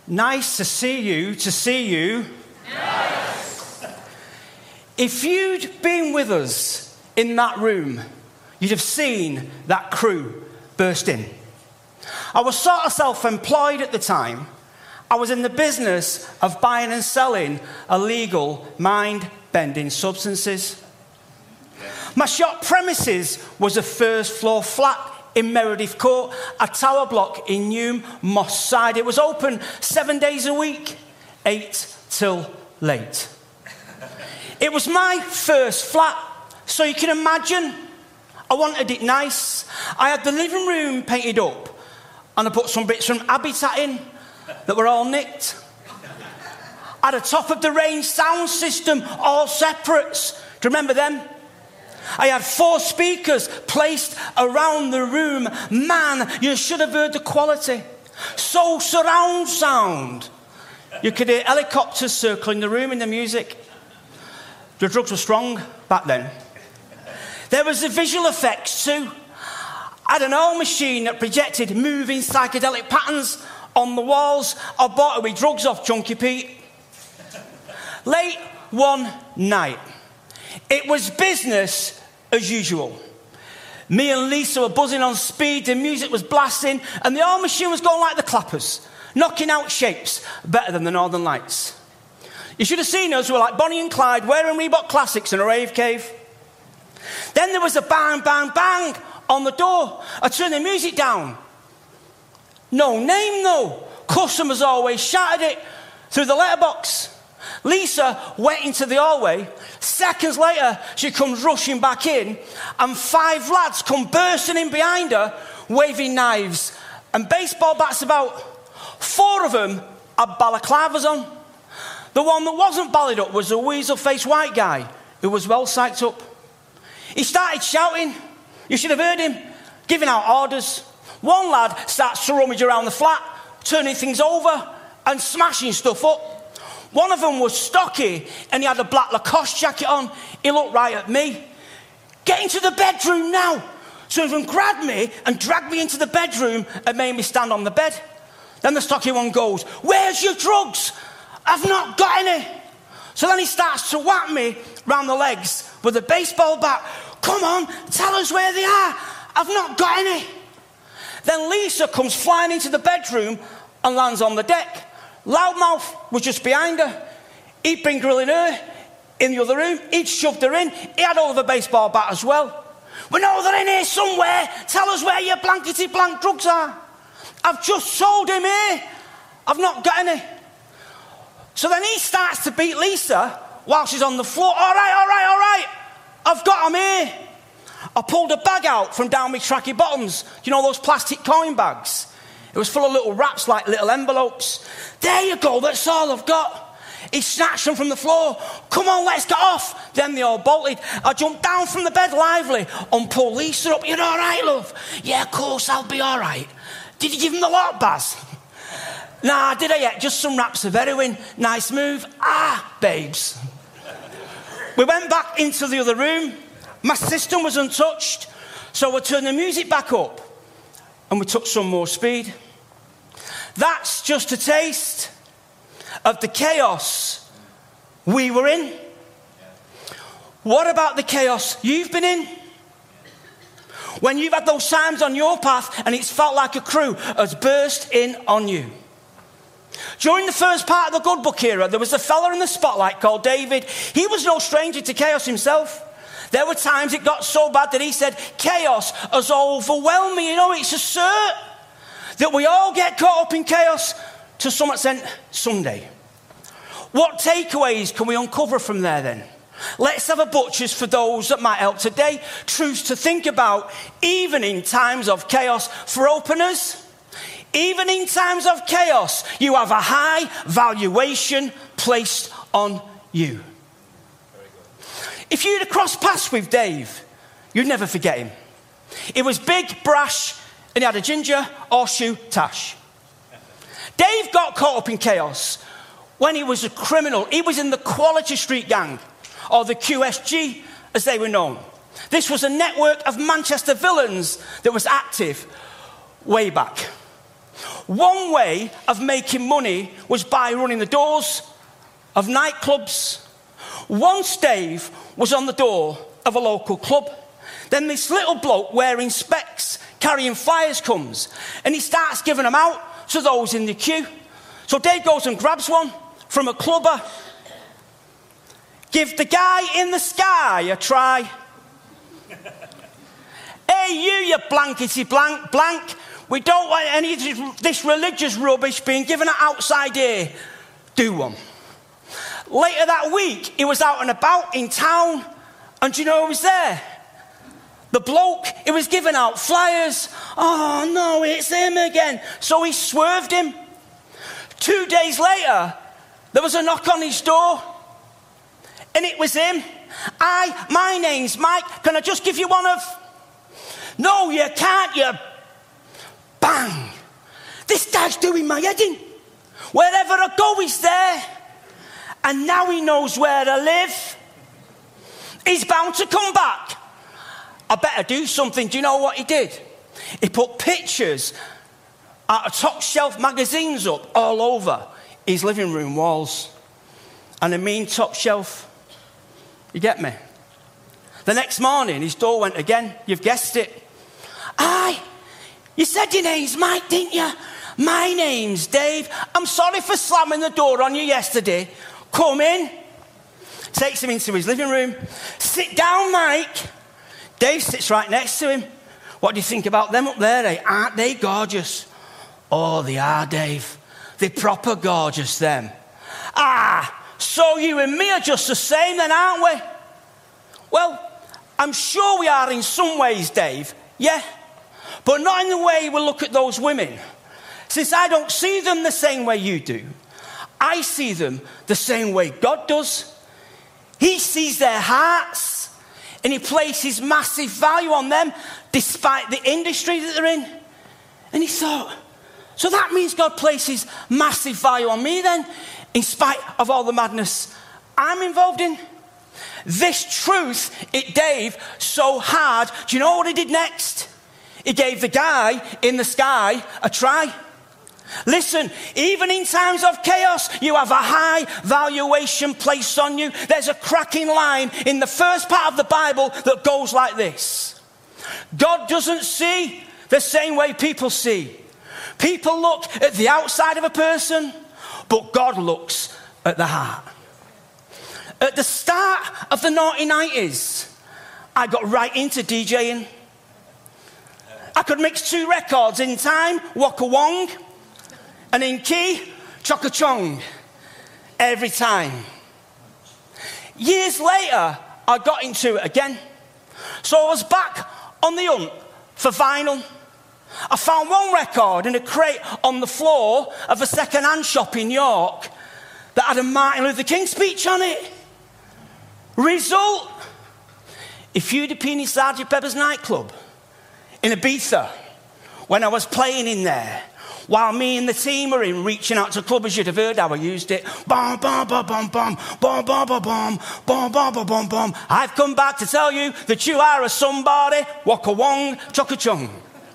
Nice to see you. Nice. If you'd been with us in that room, you'd have seen that crew burst in. I was sort of self-employed at the time. I was in the business of buying and selling illegal, mind-bending substances. My shop premises was a first-floor flat in Meredith Court, a tower block in Newham, Moss Side. It was open 7 days a week, 8 till late. It was my first flat, so you can imagine, I wanted it nice. I had the living room painted up, and I put some bits from Habitat in that were all nicked. I had a top-of-the-range sound system, all separates. Do you remember them? I had 4 speakers placed around the room. Man, you should have heard the quality. So surround sound. You could hear helicopters circling the room in the music. The drugs were strong back then. There was the visual effects too. I had an oil machine that projected moving psychedelic patterns on the walls. I bought it with drugs off Junkie Pete. Late one night, it was business as usual. Me and Lisa were buzzing on speed, the music was blasting, and the oil machine was going like the Clappers, knocking out shapes better than the Northern Lights. You should have seen us, we were like Bonnie and Clyde, wearing Reebok Classics in a rave cave. Then there was a bang, bang, bang on the door. I turned the music down. No name though. Customers always shouted it through the letterbox. Lisa went into the hallway. Seconds later, she comes rushing back in, and 5 lads come bursting in behind her, waving knives and baseball bats about. 4 of them had balaclavas on. The one that wasn't ballied up was a weasel-faced white guy who was well psyched up. He started shouting. You should have heard him, giving out orders. One lad starts to rummage around the flat, turning things over and smashing stuff up. One of them was stocky and he had a black Lacoste jacket on. He looked right at me. Get into the bedroom now. So he even grabbed me and dragged me into the bedroom and made me stand on the bed. Then the stocky one goes, where's your drugs? I've not got any. So then he starts to whack me round the legs with a baseball bat. Come on, tell us where they are. I've not got any. Then Lisa comes flying into the bedroom and lands on the deck. Loudmouth was just behind her. He'd been grilling her in the other room. He'd shoved her in. He had all of a baseball bat as well. We know they're in here somewhere. Tell us where your blankety blank drugs are. I've just sold him here. I've not got any. So then he starts to beat Lisa while she's on the floor. All right. I've got him here. I pulled a bag out from down my tracky bottoms. You know those plastic coin bags? It was full of little wraps like little envelopes. There you go, that's all I've got. He snatched them from the floor. Come on, let's get off. Then they all bolted. I jumped down from the bed lively and pulled Lisa up. You're all right, love? Yeah, of course, I'll be all right. Did you give him the lot, Baz? Nah, did I yet? Just some wraps of heroin. Nice move. Babes. We went back into the other room. My system was untouched, so we turned the music back up and we took some more speed. That's just a taste of the chaos we were in. What about the chaos you've been in? When you've had those times on your path and it's felt like a crew has burst in on you. During the first part of the Good Book era, there was a fella in the spotlight called David. He was no stranger to chaos himself. There were times it got so bad that he said, chaos has overwhelmed me. You know, it's a cert that we all get caught up in chaos to some extent someday. What takeaways can we uncover from there then? Let's have a butcher's for those that might help today. Truths to think about, even in times of chaos. For openers, even in times of chaos, you have a high valuation placed on you. If you'd have crossed paths with Dave, you'd never forget him. He was big, brash, and he had a ginger horseshoe tash. Dave got caught up in chaos when he was a criminal. He was in the Quality Street Gang, or the QSG as they were known. This was a network of Manchester villains that was active way back. One way of making money was by running the doors of nightclubs. Once Dave was on the door of a local club. Then this little bloke wearing specs, carrying flyers comes, and he starts giving them out to those in the queue. So Dave goes and grabs one from a clubber. Give the guy in the sky a try. Hey, you blankety blank. We don't want any of this religious rubbish being given outside here. Do one. Later that week, he was out and about in town, and do you know who was there? The bloke, he was giving out flyers. Oh no, it's him again. So he swerved him. 2 days later, there was a knock on his door, and it was him. My name's Mike. Can I just give you one of... No, you can't, you... Bang! This guy's doing my head in. Wherever I go, he's there. And now he knows where I live. He's bound to come back. I better do something. Do you know what he did? He put pictures out of top shelf magazines up all over his living room walls. And I mean top shelf. You get me? The next morning, his door went again. You've guessed it. Aye, you said your name's Mike, didn't you? My name's Dave. I'm sorry for slamming the door on you yesterday. Come in. Takes him into his living room. Sit down, Mike. Dave sits right next to him. What do you think about them up there, eh? Aren't they gorgeous? Oh, they are, Dave. They're proper gorgeous, them. Ah, so you and me are just the same then, aren't we? Well, I'm sure we are in some ways, Dave. Yeah. But not in the way we look at those women. Since I don't see them the same way you do, I see them the same way God does. He sees their hearts, and he places massive value on them despite the industry that they're in. And he thought, so that means God places massive value on me then, in spite of all the madness I'm involved in. This truth, it Dave so hard. Do you know what he did next? He gave the guy in the sky a try. Listen, even in times of chaos, you have a high valuation placed on you. There's a cracking line in the first part of the Bible that goes like this. God doesn't see the same way people see. People look at the outside of a person, but God looks at the heart. At the start of the 1990s, I got right into DJing. I could mix 2 records in time, Waka Wong, and in key, Chocka Chong, every time. Years later, I got into it again. So I was back on the hunt for vinyl. I found one record in a crate on the floor of a second-hand shop in York that had a Martin Luther King speech on it. Result, if you'd have been in Sgt. Pepper's nightclub in Ibiza when I was playing in there, while me and the team were in reaching out to clubbers, you'd have heard how I used it. Bom, bom, bom, bom, bom, bom, bom, bom, bom, bom, bom, bom, bom, bom. I've come back to tell you that you are a somebody. Waka Wong, Chocka Chung.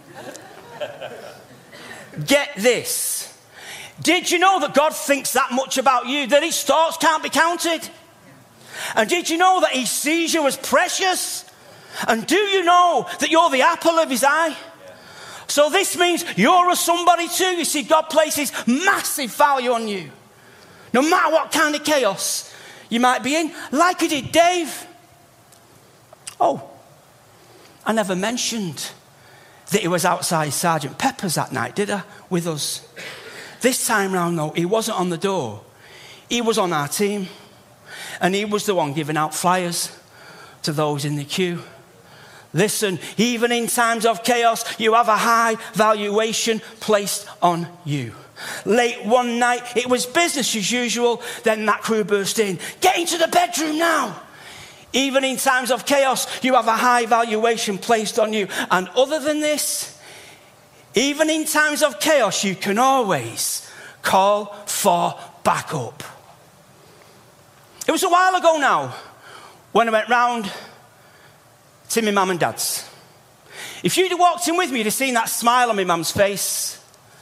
Get this. Did you know that God thinks that much about you, that his thoughts can't be counted? And did you know that he sees you as precious? And do you know that you're the apple of his eye? So this means you're a somebody too. You see, God places massive value on you. No matter what kind of chaos you might be in, like he did Dave. Oh, I never mentioned that he was outside Sgt. Pepper's that night, did I? With us. This time round, though, he wasn't on the door. He was on our team. And he was the one giving out flyers to those in the queue. Listen, even in times of chaos, you have a high valuation placed on you. Late one night, it was business as usual. Then that crew burst in. Get into the bedroom now. Even in times of chaos, you have a high valuation placed on you. And other than this, even in times of chaos, you can always call for backup. It was a while ago now when I went round to my mum and dad's. If you'd have walked in with me, you'd have seen that smile on my mum's face.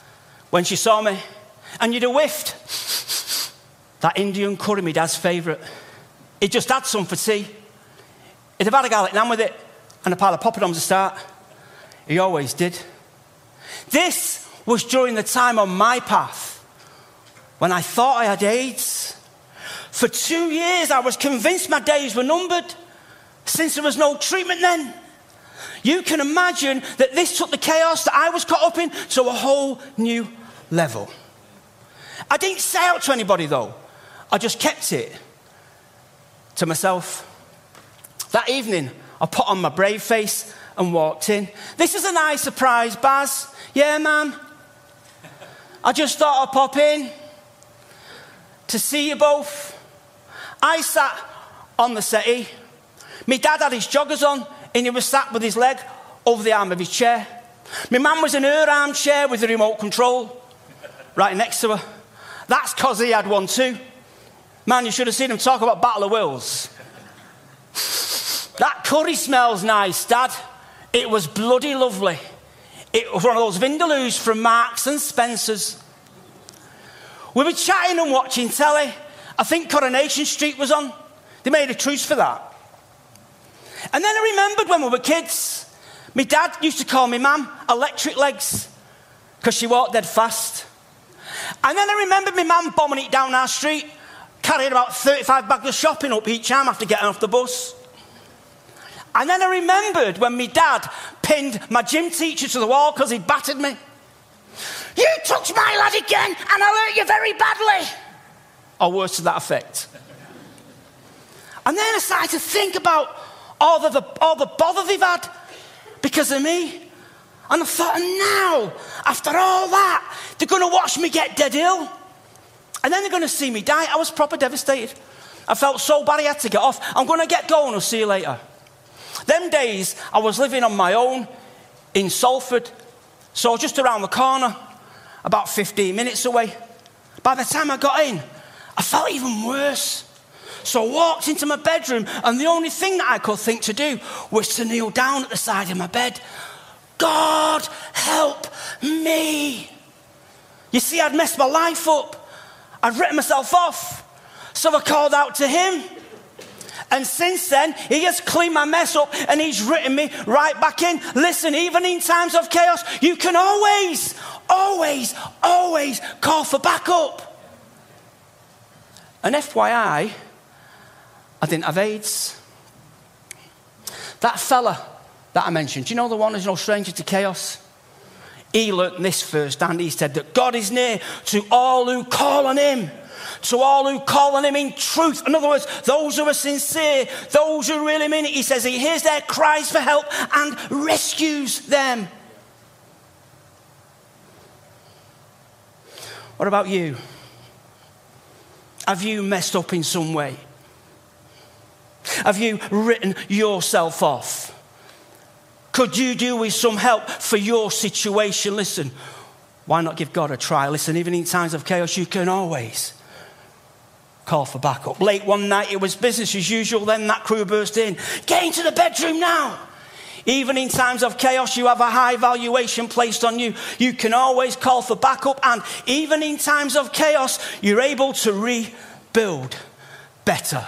when she saw me, and you'd have whiffed that Indian curry, my dad's favourite. He'd just had some for tea. He'd have had a garlic naan with it and a pile of poppadoms to start. He always did. This was during the time on my path when I thought I had AIDS. For 2 years, I was convinced my days were numbered, since there was no treatment then. You can imagine that this took the chaos that I was caught up in to a whole new level. I didn't say out to anybody, though. I just kept it to myself. That evening, I put on my brave face and walked in. This is a nice surprise, Baz. Yeah, man. I just thought I'd pop in to see you both. I sat on the settee. My dad had his joggers on, and he was sat with his leg over the arm of his chair. My mum was in her armchair with the remote control right next to her. That's because he had one too. Man, you should have seen him talk about Battle of Wills. That curry smells nice, Dad. It was bloody lovely. It was one of those vindaloos from Marks and Spencer's. We were chatting and watching telly. I think Coronation Street was on. They made a truce for that. And then I remembered when we were kids, my dad used to call me Mum electric legs because she walked dead fast. And then I remembered my mum bombing it down our street, carrying about 35 bags of shopping up each arm after getting off the bus. And then I remembered when my dad pinned my gym teacher to the wall because he battered me. You touched my lad again and I'll hurt you very badly. Or words to that effect. And then I started to think about all the bother they've had because of me. And I thought, now, after all that, they're going to watch me get dead ill. And then they're going to see me die. I was proper devastated. I felt so bad I had to get off. I'm going to get going. I'll see you later. Them days, I was living on my own in Salford. So just around the corner, about 15 minutes away. By the time I got in, I felt even worse. So I walked into my bedroom, and the only thing that I could think to do was to kneel down at the side of my bed. God, help me. You see, I'd messed my life up. I'd written myself off. So I called out to him. And since then, he has cleaned my mess up and he's written me right back in. Listen, even in times of chaos, you can always call for backup. And FYI, I didn't have AIDS. That fella that I mentioned, do you know the one who's no stranger to chaos? He learnt this firsthand. He said that God is near to all who call on him. To all who call on him in truth. In other words, those who are sincere, those who really mean it. He says he hears their cries for help and rescues them. What about you? Have you messed up in some way? Have you written yourself off? Could you do with some help for your situation? Listen, why not give God a try? Listen, even in times of chaos, you can always call for backup. Late one night, it was business as usual. Then that crew burst in. Get into the bedroom now. Even in times of chaos, you have a high valuation placed on you. You can always call for backup. And even in times of chaos, you're able to rebuild better.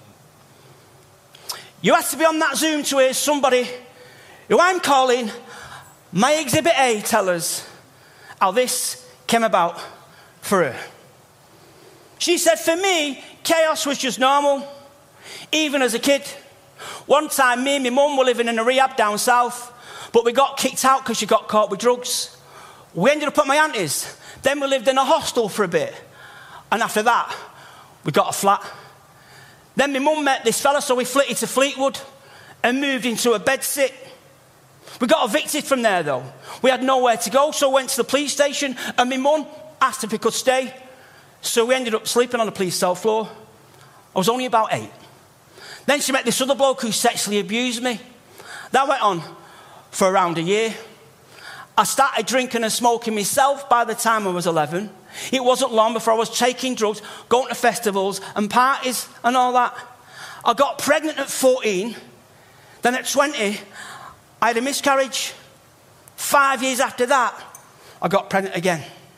You had to be on that Zoom to hear somebody who I'm calling my Exhibit A tell us how this came about for her. She said, for me, chaos was just normal, even as a kid. One time, me and my mum were living in a rehab down south, but we got kicked out because she got caught with drugs. We ended up at my auntie's. Then we lived in a hostel for a bit. And after that, we got a flat. Then my mum met this fella, so we flitted to Fleetwood and moved into a bedsit. We got evicted from there, though. We had nowhere to go, so we went to the police station, and my mum asked if we could stay. So we ended up sleeping on the police cell floor. I was only about 8. Then she met this other bloke who sexually abused me. That went on for around a year. I started drinking and smoking myself by the time I was 11. It wasn't long before I was taking drugs, going to festivals and parties and all that. I got pregnant at 14. Then at 20, I had a miscarriage. 5 years after that, I got pregnant again.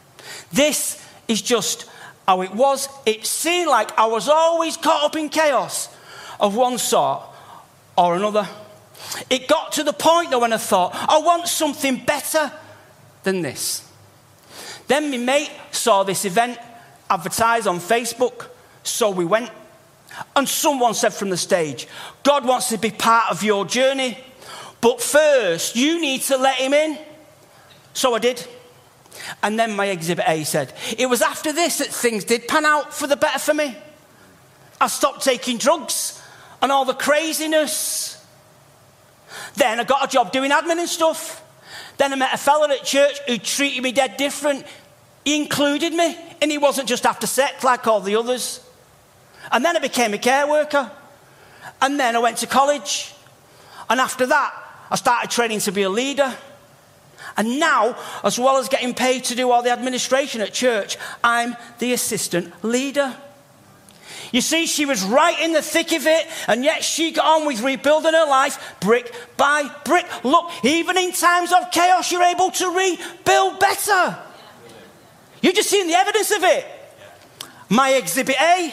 This is just how it was. It seemed like I was always caught up in chaos of one sort or another. It got to the point though when I thought, I want something better than this. Then my mate saw this event advertised on Facebook, so we went. And someone said from the stage, God wants to be part of your journey, but first you need to let him in. So I did. And then my Exhibit A said, it was after this that things did pan out for the better for me. I stopped taking drugs and all the craziness. Then I got a job doing admin and stuff. Then I met a fella at church who treated me dead different. He included me, and he wasn't just after sex like all the others. And then I became a care worker. And then I went to college. And after that, I started training to be a leader. And now, as well as getting paid to do all the administration at church, I'm the assistant leader. You see, she was right in the thick of it, and yet she got on with rebuilding her life brick by brick. Look, even in times of chaos, you're able to rebuild better. You've just seen the evidence of it. My Exhibit A.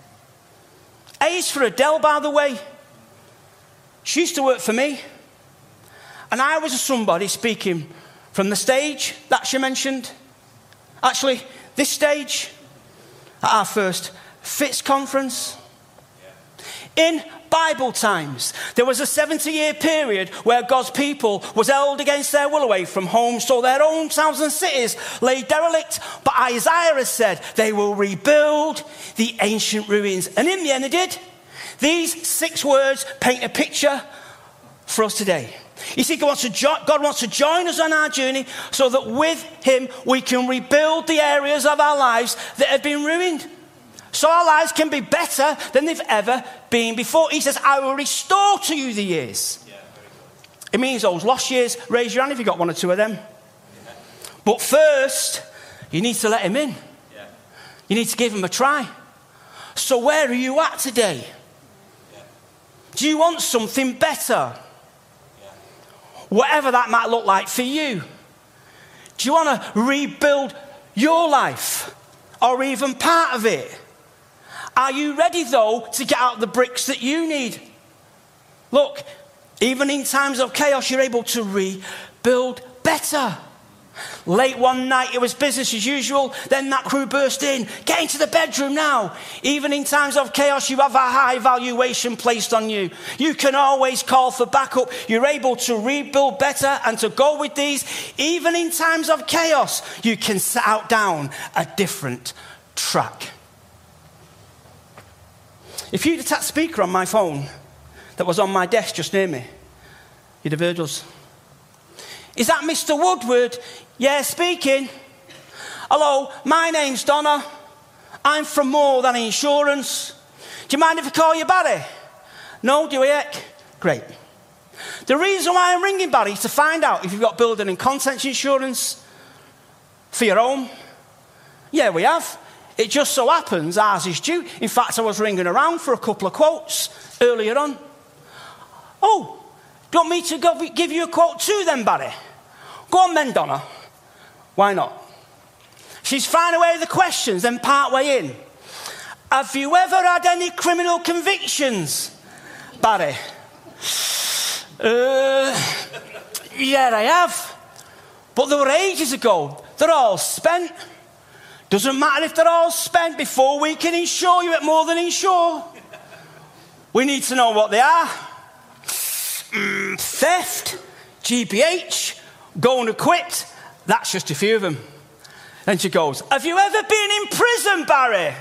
A is for Adele, by the way. She used to work for me. And I was somebody speaking from the stage that she mentioned. Actually, this stage at our first Fitz conference. In Bible times, there was a 70-year period where God's people was held against their will away from home, so their own towns and cities lay derelict. But Isaiah has said they will rebuild the ancient ruins. And in the end they did. These 6 words paint a picture for us today. You see, God wants to join us on our journey so that with him we can rebuild the areas of our lives that have been ruined. So our lives can be better than they've ever been before. He says, I will restore to you the years. Yeah, it means those lost years. Raise your hand if you've got 1 or 2 of them. Yeah. But first, you need to let him in. Yeah. You need to give him a try. So where are you at today? Yeah. Do you want something better? Yeah. Whatever that might look like for you. Do you want to rebuild your life? Or even part of it? Are you ready, though, to get out the bricks that you need? Look, even in times of chaos, you're able to rebuild better. Late one night, it was business as usual. Then that crew burst in. Get into the bedroom now. Even in times of chaos, you have a high valuation placed on you. You can always call for backup. You're able to rebuild better and to go with these. Even in times of chaos, you can set out down a different track. If you'd have tapped speaker on my phone that was on my desk just near me, you'd have heard us. Is that Mr. Woodward? Yeah, speaking. Hello, my name's Donna. I'm from More Than Insurance. Do you mind if I call you Barry? No, do you? Great. The reason why I'm ringing Barry is to find out if you've got building and contents insurance for your home. Yeah, we have. It just so happens ours is due. In fact, I was ringing around for a couple of quotes earlier on. Oh, do you want me to give you a quote too then, Barry? Go on then, Donna. Why not? She's firing away the questions, then part way in. Have you ever had any criminal convictions, Barry? Yeah, I have. But they were ages ago. They're all spent. Doesn't matter if they're all spent before we can insure you at More Than Insure. We need to know what they are. Theft, GBH, going equipped. That's just a few of them. Then she goes, have you ever been in prison, Barry?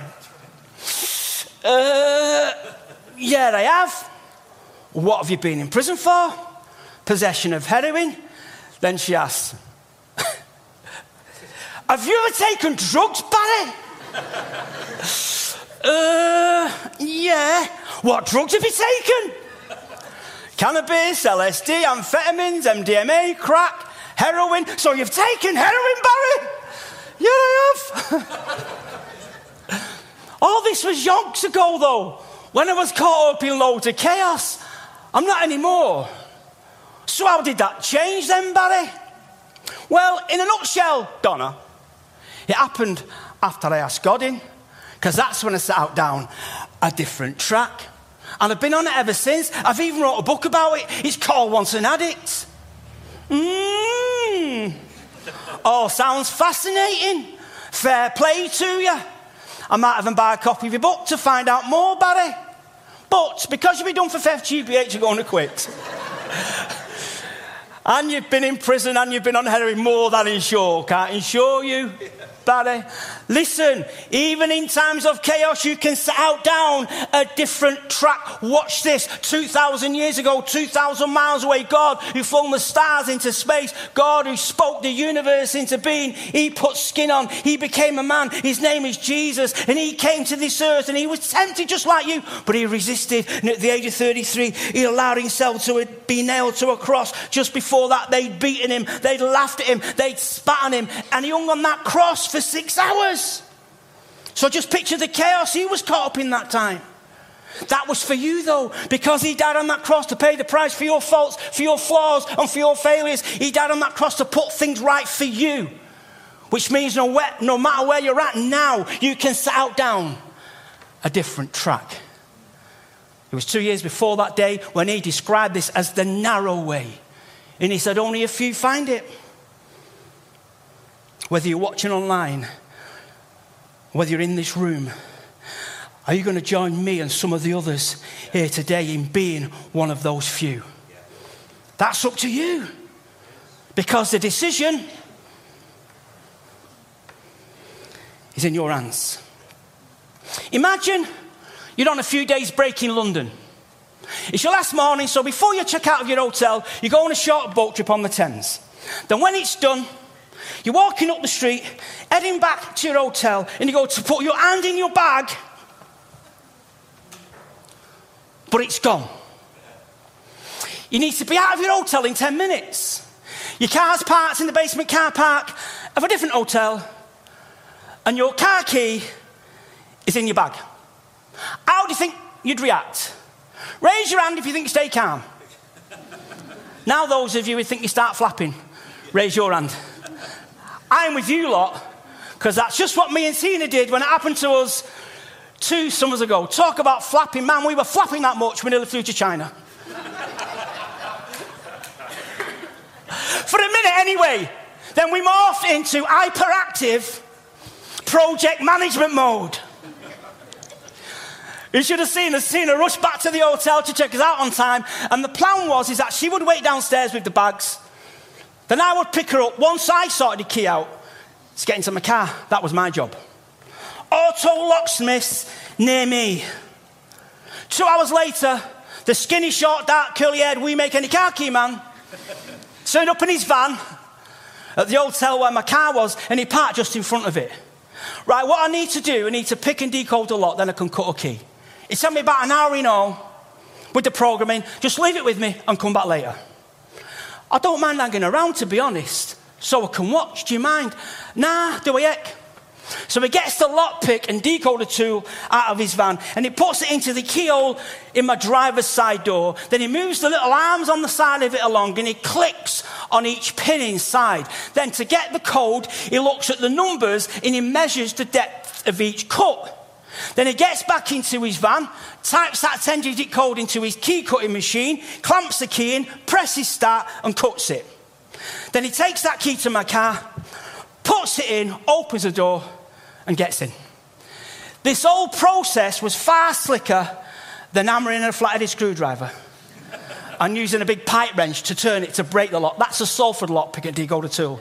Yeah, I have. What have you been in prison for? Possession of heroin. Then she asks, have you ever taken drugs, Barry? Yeah. What drugs have you taken? Cannabis, LSD, amphetamines, MDMA, crack, heroin. So you've taken heroin, Barry? Yeah, I have. All this was yonks ago, though, when I was caught up in loads of chaos. I'm not anymore. So how did that change then, Barry? Well, in a nutshell, Donna, It happened after I asked God in, because that's when I set out down a different track. And I've been on it ever since. I've even wrote a book about it. It's called Once an Addict. Oh, sounds fascinating. Fair play to you. I might even buy a copy of your book to find out more, Barry. But because you've been done for theft, GBH, you're going to quit. And you've been in prison and you've been on heroin more than insure. Can't insure you, Barry. Listen, even in times of chaos, you can set out down a different track. Watch this. 2,000 years ago, 2,000 miles away, God who flung the stars into space, God who spoke the universe into being, he put skin on, he became a man. His name is Jesus, and he came to this earth and he was tempted just like you, but he resisted. And at the age of 33, he allowed himself to be nailed to a cross. Just before that, they'd beaten him, they'd laughed at him, they'd spat on him, and he hung on that cross for 6 hours. So just picture the chaos he was caught up in that time. That was for you though, because he died on that cross to pay the price for your faults, for your flaws and for your failures. He died on that cross to put things right for you, which means no matter where you're at now, you can set out down a different track. It was 2 years before that day when he described this as the narrow way, and he said only a few find it. Whether you're watching online, whether you're in this room, are you going to join me and some of the others here today in being one of those few? That's up to you. Because the decision is in your hands. Imagine you're on a few days break in London. It's your last morning, so before you check out of your hotel, you go on a short boat trip on the Thames. Then when it's done, you're walking up the street, heading back to your hotel, and you go to put your hand in your bag, but it's gone. You need to be out of your hotel in 10 minutes. Your car's parked in the basement car park of a different hotel, and your car key is in your bag. How do you think you'd react? Raise your hand if you think you stay calm. Now those of you who think you start flapping, raise your hand. I'm with you lot, because that's just what me and Tina did when it happened to us 2 summers ago. Talk about flapping. Man, we were flapping that much, we nearly flew to China. For a minute anyway. Then we morphed into hyperactive project management mode. You should have seen us. Tina rush back to the hotel to check us out on time, and the plan was that she would wait downstairs with the bags. Then I would pick her up once I sorted the key out to get into my car. That was my job. Auto locksmiths near me. 2 hours later, the skinny, short, dark, curly-haired, we make any car key man turned up in his van at the hotel where my car was, and he parked just in front of it. Right, what I need to do, I need to pick and decode the lock, then I can cut a key. It took me about an hour in all with the programming. Just leave it with me and come back later. I don't mind hanging around, to be honest, so I can watch. Do you mind? Nah, do I heck? So he gets the lockpick and decoder tool out of his van, and he puts it into the keyhole in my driver's side door. Then he moves the little arms on the side of it along, and he clicks on each pin inside. Then to get the code, he looks at the numbers and he measures the depth of each cut. Then he gets back into his van, types that 10-digit code into his key cutting machine, clamps the key in, presses start and cuts it. Then he takes that key to my car, puts it in, opens the door and gets in. This whole process was far slicker than hammering a flat-headed screwdriver and using a big pipe wrench to turn it to break the lock. That's a Salford lockpick and decoder tool.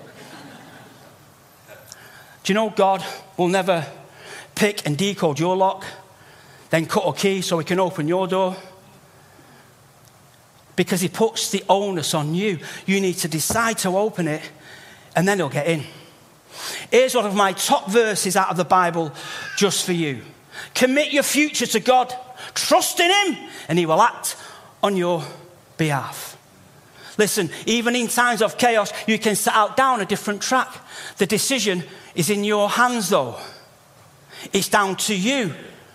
Do you know God will never pick and decode your lock, then cut a key so he can open your door? Because he puts the onus on you. You need to decide to open it, and then he'll get in. Here's one of my top verses out of the Bible just for you. Commit your future to God. Trust in him, and he will act on your behalf. Listen, even in times of chaos, you can set out down a different track. The decision is in your hands, though. It's down to you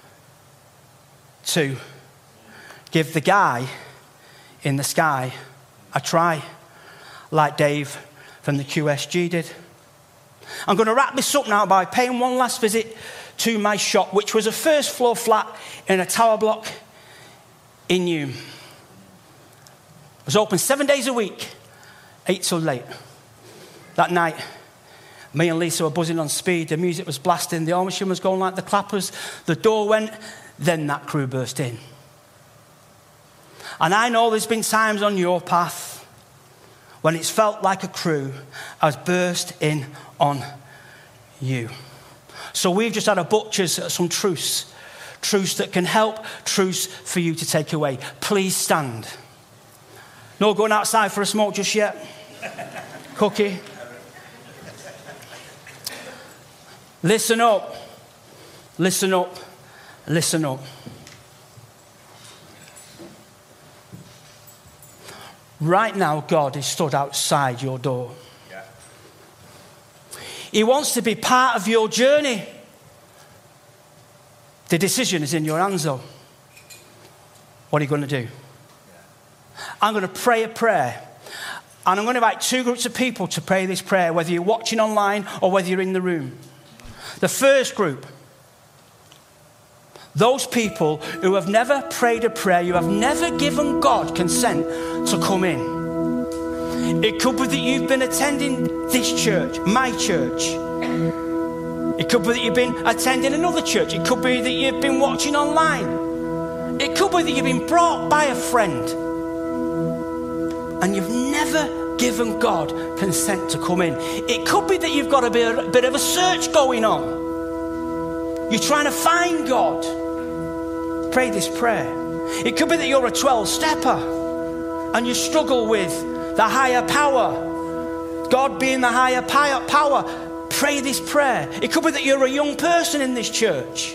to give the guy in the sky a try, like Dave from the QSG did. I'm going to wrap this up now by paying one last visit to my shop, which was a first floor flat in a tower block in Newham. It was open 7 days a week, 8 till late. That night, me and Lisa were buzzing on speed. The music was blasting. The arm machine was going like the clappers. The door went. Then that crew burst in. And I know there's been times on your path when it's felt like a crew has burst in on you. So we've just had a butcher's some truths that can help, truths for you to take away. Please stand. No going outside for a smoke just yet. Cookie. Listen up. Listen up. Listen up. Right now, God is stood outside your door. Yeah. He wants to be part of your journey. The decision is in your hands, though. What are you going to do? Yeah. I'm going to pray a prayer. And I'm going to invite 2 groups of people to pray this prayer, whether you're watching online or whether you're in the room. The first group, those people who have never prayed a prayer, you have never given God consent to come in. It could be that you've been attending this church, my church. It could be that you've been attending another church. It could be that you've been watching online. It could be that you've been brought by a friend. And you've never given God consent to come in. It could be that you've got a bit of a search going on. You're trying to find God. Pray this prayer. It could be that you're a 12-stepper and you struggle with the higher power. God being the higher power. Pray this prayer. It could be that you're a young person in this church.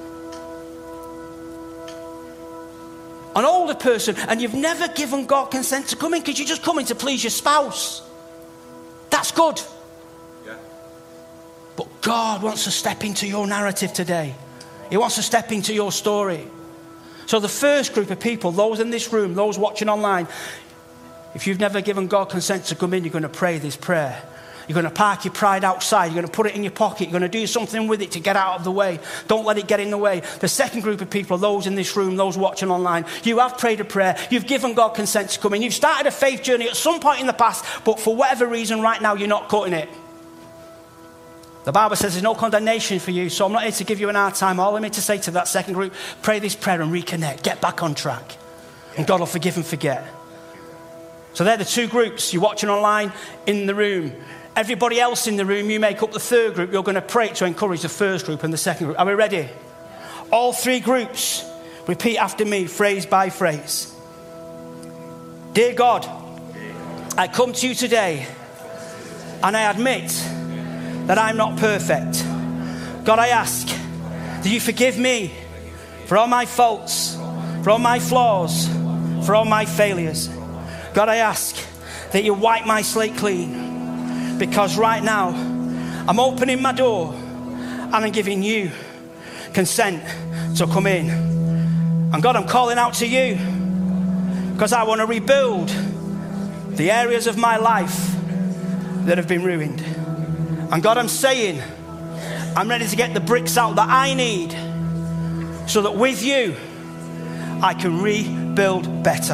An older person, and you've never given God consent to come in because you're just coming to please your spouse. That's good. Yeah. But God wants to step into your narrative today. He wants to step into your story. So the first group of people, those in this room, those watching online, if you've never given God consent to come in, you're going to pray this prayer. You're going to park your pride outside. You're going to put it in your pocket. You're going to do something with it to get out of the way. Don't let it get in the way. The second group of people are those in this room, those watching online. You have prayed a prayer. You've given God consent to come in. You've started a faith journey at some point in the past, but for whatever reason right now, you're not cutting it. The Bible says there's no condemnation for you, so I'm not here to give you an hard time. All I'm here to say to that second group, pray this prayer and reconnect. Get back on track. And God will forgive and forget. So they're the 2 groups. You're watching online, in the room. Everybody else in the room, you make up the third group. You're going to pray to encourage the first group and the second group. Are we ready? All 3 groups. Repeat after me, phrase by phrase. Dear God, I come to you today and I admit that I'm not perfect. God, I ask that you forgive me for all my faults, for all my flaws, for all my failures. God, I ask that you wipe my slate clean, because right now I'm opening my door and I'm giving you consent to come in. And God, I'm calling out to you because I want to rebuild the areas of my life that have been ruined. And God, I'm saying I'm ready to get the bricks out that I need so that with you I can rebuild better.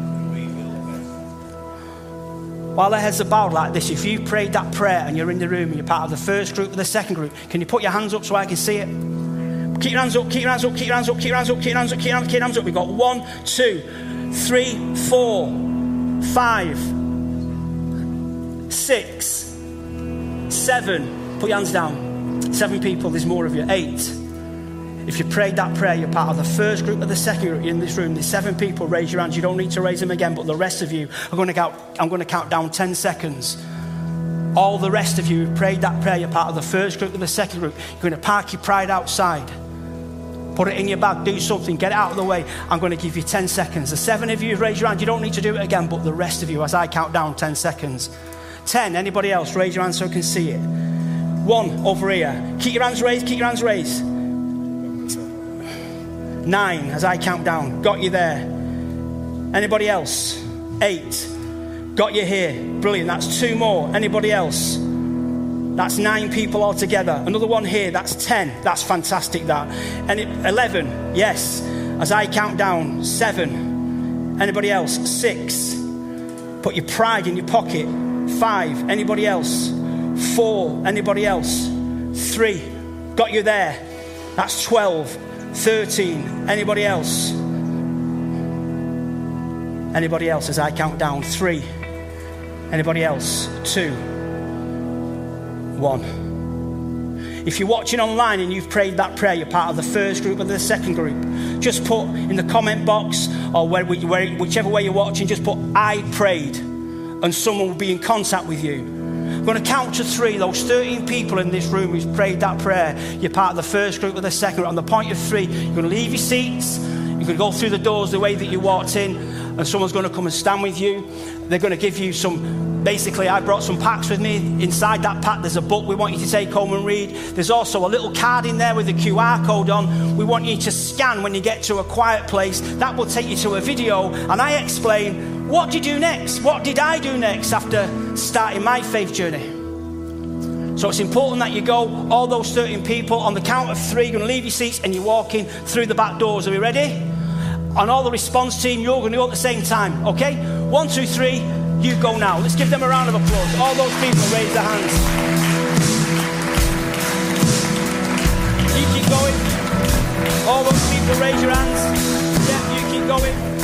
While their heads are bowed like this, if you prayed that prayer and you're in the room and you're part of the first group or the second group, can you put your hands up so I can see it? Keep your hands up, keep your hands up, keep your hands up, keep your hands up, keep your hands up, keep your hands up. We've got 1, 2, 3, 4, 5, 6, 7. Put your hands down. 7 people, there's more of you. 8. If you prayed that prayer, you're part of the first group or the second group. You're in this room. There's 7 people. Raise your hands. You don't need to raise them again, but the rest of you, I'm going to count down 10 seconds. All the rest of you who prayed that prayer, you're part of the first group or the second group. You're going to park your pride outside. Put it in your bag. Do something. Get it out of the way. I'm going to give you 10 seconds. The 7 of you who raise your hand, you don't need to do it again, but the rest of you, as I count down 10 seconds. 10. Anybody else? Raise your hand so I can see it. 1 over here. Keep your hands raised. Keep your hands raised. 9 as I count down. Got you there. Anybody else? 8. Got you here. Brilliant. That's 2 more. Anybody else? That's 9 people altogether. Another one here, that's 10. That's fantastic, that. And 11, yes. As I count down, 7. Anybody else? 6. Put your pride in your pocket. 5. Anybody else? 4. Anybody else? 3. Got you there. That's 12. 13. Anybody else? Anybody else as I count down? 3. Anybody else? 2. 1. If you're watching online and you've prayed that prayer, you're part of the first group or the second group, just put in the comment box or whichever way you're watching, just put I prayed, and someone will be in contact with you. I'm going to count to 3. Those 13 people in this room who's prayed that prayer, you're part of the first group or the second group. On the point of 3, you're going to leave your seats. You're going to go through the doors the way that you walked in, and someone's going to come and stand with you. They're going to give you some. Basically, I brought some packs with me. Inside that pack, there's a book we want you to take home and read. There's also a little card in there with a QR code on. We want you to scan when you get to a quiet place. That will take you to a video, and I explain, what did you do next? What did I do next after starting my faith journey? So it's important that you go, all those 13 people, on the count of 3, you're going to leave your seats and you're walking through the back doors. Are we ready? On all the response team, you're going to go at the same time, okay? 1, 2, 3, you go now. Let's give them a round of applause. All those people raise their hands. You keep going. All those people raise your hands. Yeah, you keep going.